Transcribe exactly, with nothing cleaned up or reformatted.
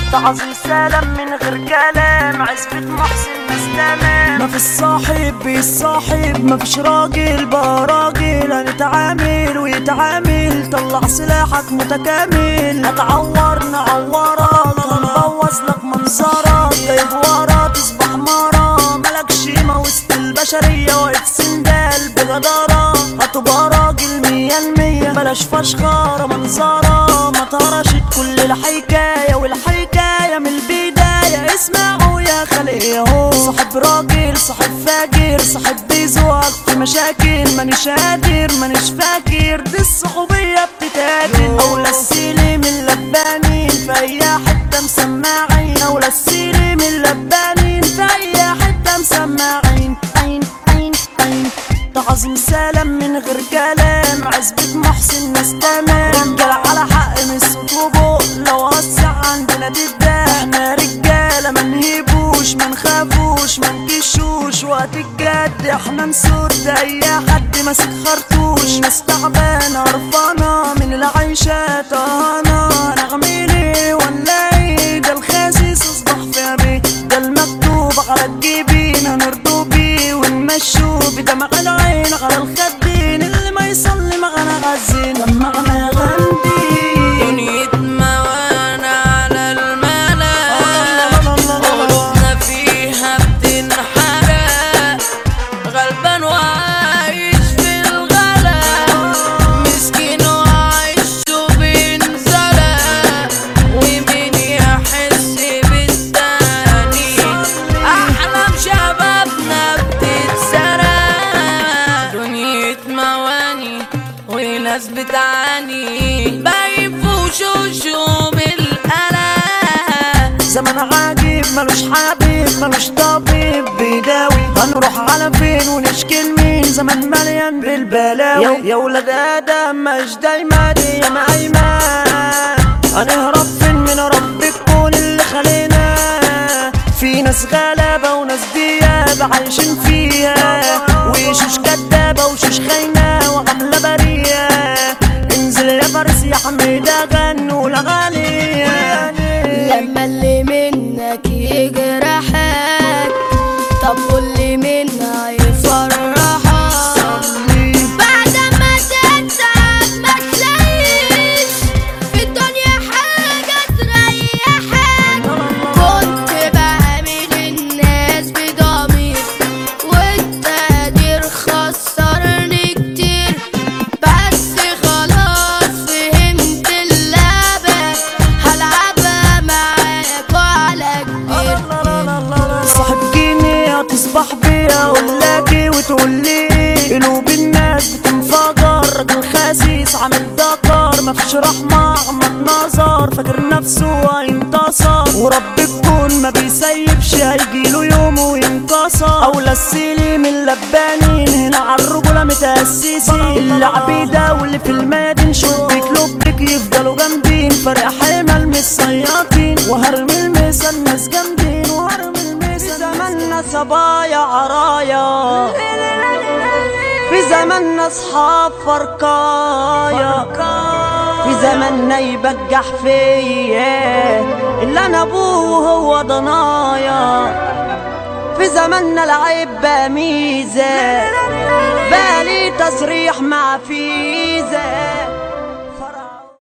تعظيم سلام من غير كلام، عزبة محسن ناس تمام. مفيش صاحب بيصاحب، مفيش راجل بقى راجل، هنتعامل ويتعامل، طلع سلاحك متكامل. هتعور نعورك، هنبوظ لك منظرك، جايب ورا تصبح مرة، ملكش قيمة وسط البشرية، واقف سندال بجدارة، هتبقى راجل مية المية، بلاش فشخرة منظرة، ما ترشت كل الحكاية والحكاية من البداية. اسمعوا يا خلق ياهو، صاحب راجل صاحب فاجر، صاحب بيزوق في مشاكل، مانيش قادر مانيش فاكر، دي الصحوبية بتتاكل. أولى السيلي من لبانين في أي حتة مسماعين، أولى السيلي من لبانين في أي حتة مسماعين. عين عين عين تعظيم سلام من غير كلام، عزبة محسن ناس تمام. رجالة على حق من الصوت وبق، لو وسع عندنا تبدأ. احنا رجالة منهبوش منخافوش منكشوش، وقت الجد احنا نسد اي حد ماسك خرطوش. ناس تعبانة قرفانة من العيشة طهانة، هنعمل ولا ايه؟ ده الخاسس اصبح في بيه، ده المكتوب على الجبين هنرضو بيه ونمشوا بدمع العين على الخدين. اللي ما يصلي معنا غزين لمعنا غندي. دنيتنا وانا على الملا، قلوبنا فيها بتنحرق، غلبان وعايش في الغلا، مسكين وعايش وبينزرق، ومين يحس بالتاني؟ احلام شبابنا بتتسرق، دنيا مواني وناس بتعاني، باين في وشوشهم القلق. زمن عجيب ملوش حبيب ملوش طبيب بيداوي، هنروح على فين ونشكي لمين؟ زمن مليان بالبلاوي. يا ولاد ادم مش دايما دي يا ايمان، هنهرب فين من رب الكون اللي خلينا؟ في ناس غلابة وناس دياب عايشين فيها، وشوش كدابة وشوش خاينة وعاملة برية. انزل يا فارس يا حميدة غنوا الأغاني، لما اللي منك يجرحك، طب واللي منها يفرحك. بعد ما تتعب ما تلاقيش في الدنيا حاجة تريحك. كنت بعامل الناس بضمير، والتقدير خسرني كتير، بس خلاص فهمت اللعبة، هلعبها معاك وعلى كبير. صاحب جيني هتصبح بيا ولاكي وتقولي قلوب الناس بتنفجر، راجل خسيس عامل دكر، مفيش رحمة عمك نظر، فاكر نفسه هينتصر، ورب الكون ما بيسيبش هيجيله يوم وينكسر. أولى السيلي من لبانين هنا عالرجولة متأسسين، اللي عبيدة واللي في المدين شبك لبك يفضلوا جامدين، فرق حمل من الصياطين، وهرمي المثل الناس جامدين، وهرمي المثل. في زماننا صبايا عرايا، في زماننا اصحاب فرقايا، في زماننا يبجح فيا اللي انا ابوه هو ضنايا، في زماننا العيب بقى ميزة، بالي تصريح مع فيه